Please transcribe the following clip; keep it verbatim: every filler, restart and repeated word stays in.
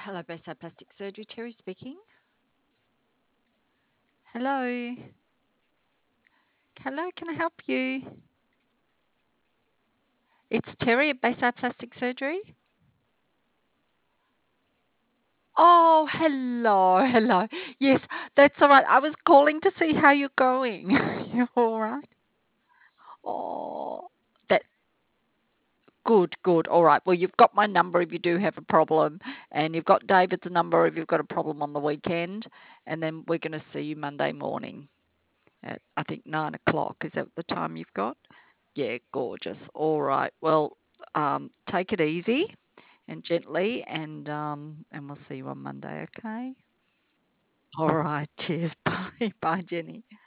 Hello, Bayside Plastic Surgery. Terry speaking. Hello. Hello, can I help you? It's Terry at Bayside Plastic Surgery. Oh, hello, hello. Yes, that's all right. I was calling to see how you're going. You all right? Oh, that good, good. All right. Well, you've got my number if you do have a problem, and you've got David's number if you've got a problem on the weekend, and then we're going to see you Monday morning at I think nine o'clock. Is that the time you've got? Yeah, gorgeous. All right. Well, um, take it easy and gently, and um, and we'll see you on Monday. Okay. All right. Cheers. Bye. Bye, Jenny.